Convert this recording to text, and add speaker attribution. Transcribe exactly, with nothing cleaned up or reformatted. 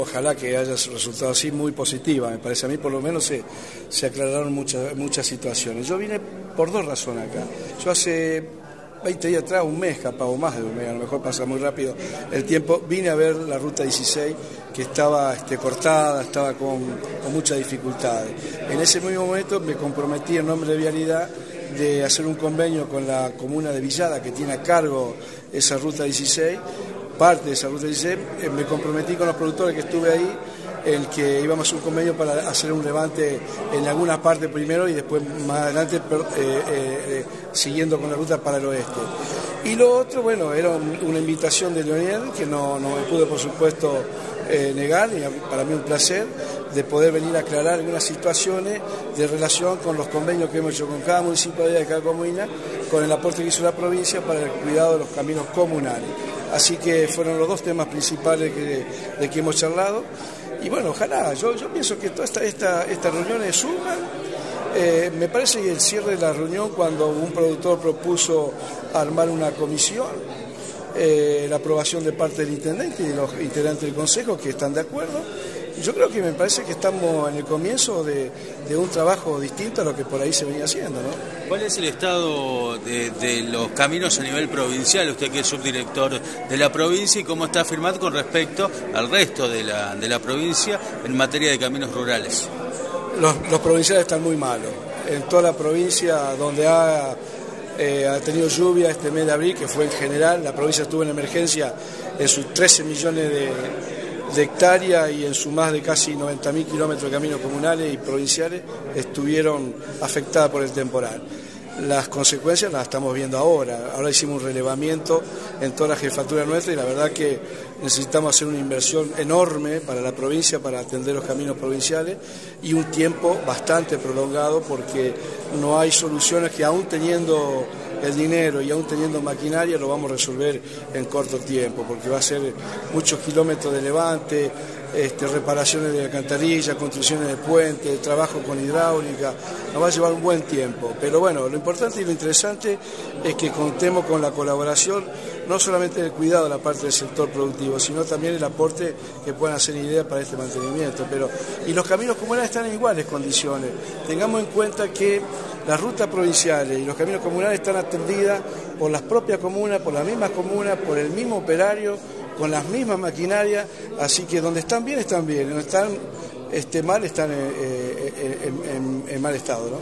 Speaker 1: Ojalá que haya resultado así muy positiva, me parece a mí, por lo menos se, se aclararon muchas, muchas situaciones. Yo vine por dos razones acá. Yo hace veinte días atrás, un mes capaz o más de un mes, a lo mejor pasa muy rápido el tiempo, vine a ver la ruta dieciséis que estaba este, cortada, estaba con, con muchas dificultades. En ese mismo momento me comprometí en nombre de Vialidad de hacer un convenio con la comuna de Villada, que tiene a cargo esa ruta dieciséis, parte de esa ruta dieciséis, eh, me comprometí con los productores que estuve ahí, el que íbamos a hacer un convenio para hacer un levante en algunas partes primero y después más adelante eh, eh, eh, siguiendo con la ruta para el oeste. Y lo otro, bueno, era un, una invitación de Leonel, que no, no me pude por supuesto eh, negar, y para mí un placer de poder venir a aclarar algunas situaciones de relación con los convenios que hemos hecho con cada municipio de cada comuna, con el aporte que hizo la provincia para el cuidado de los caminos comunales. Así que fueron los dos temas principales que, de que hemos charlado. Y bueno, ojalá, yo, yo pienso que todas esta, esta, estas reuniones suman. Eh, me parece que el cierre de la reunión, cuando un productor propuso armar una comisión, eh, la aprobación de parte del intendente y de los integrantes del consejo que están de acuerdo, yo creo que me parece que estamos en el comienzo de, de un trabajo distinto a lo que por ahí se venía haciendo, ¿no?
Speaker 2: ¿Cuál es el estado de, de los caminos a nivel provincial, usted que es subdirector de la provincia, y cómo está firmado con respecto al resto de la, de la provincia en materia de caminos rurales?
Speaker 1: Los, los provinciales están muy malos. En toda la provincia donde ha, eh, ha tenido lluvia este mes de abril, que fue en general, la provincia estuvo en emergencia en sus trece millones de... de hectáreas y en su más de casi noventa mil kilómetros de caminos comunales y provinciales estuvieron afectadas por el temporal. Las consecuencias las estamos viendo ahora. Ahora hicimos un relevamiento en toda la jefatura nuestra y la verdad que necesitamos hacer una inversión enorme para la provincia para atender los caminos provinciales y un tiempo bastante prolongado porque no hay soluciones que aún teniendo el dinero y aún teniendo maquinaria lo vamos a resolver en corto tiempo, porque va a ser muchos kilómetros de levante, este, reparaciones de alcantarillas, construcciones de puentes, trabajo con hidráulica, nos va a llevar un buen tiempo. Pero bueno, lo importante y lo interesante es que contemos con la colaboración, no solamente del cuidado de la parte del sector productivo, sino también el aporte que puedan hacer ideas para este mantenimiento. Pero, y los caminos comunales están en iguales condiciones. Tengamos en cuenta que las rutas provinciales y los caminos comunales están atendidas por las propias comunas, por las mismas comunas, por el mismo operario, con las mismas maquinarias, así que donde están bien, están bien, donde están este, mal, están eh, eh, en, en, en mal estado, ¿no?